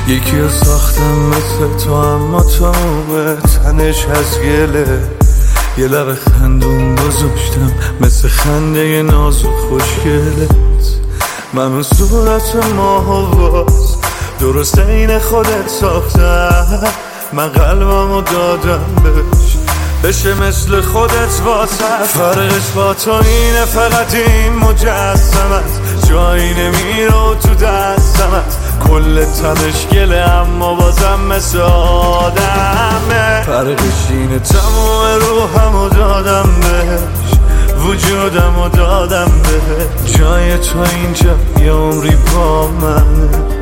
یکی رو ساختم مثل تو، اما تموم تنش از گله. یه لب خندون گذاشتم مثل خنده ناز و خوشگلت. من صورت ماه و باز درست این خودت ساختم. من قلبمو دادم بهش بشه مثل خودت واسه. فرقش با تو اینه فقط این مجسمت جایی نمیره تو دستمت. کل تنش گله اما بازم مثل آدمه. فرقش اینه تموم روحمو دادم بهش، وجودمو دادم بهش. جای تو اینجا یه عمری با منه.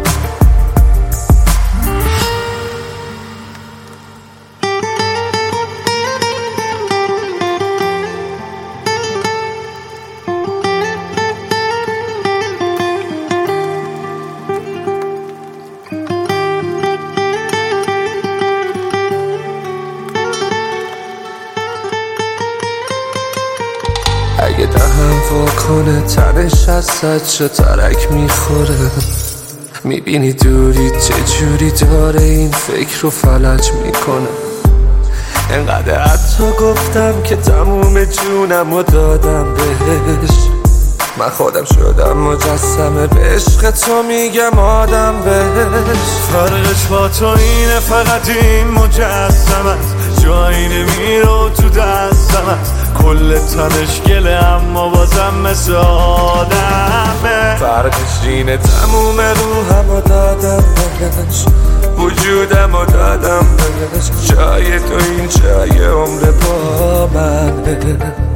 اگه دهم واکنه تنش از صد شو ترک میخوره. میبینی دوری چجوری داره این فکر رو فلج میکنه. انقدر حتی گفتم که تموم جونم رو دادم بهش. من خودم شدم مجسمه به عشق تو میگم آدم بهش. فرقش با تو اینه فقط این مجسمت جایی نمیره تو دستمت. کل تنش گله اما بازم مثل آدمه. فرقش اینه تموم روحمو دادم بهش، وجودمو دادم بهش. جای تو این جای عمر با منه.